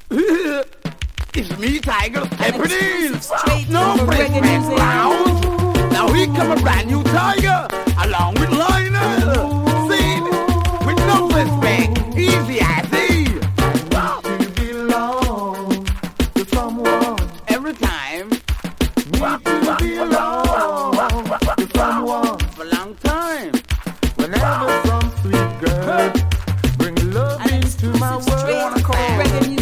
It's me, Tiger, stepping in. No Frenchman Brown. Now here come a brand new Tiger, along with Lionel. See, with no respect, easy as easy. You belong to someone. Every time, You belong to someone. for a long time. Whenever some sweet girl bring love into my world.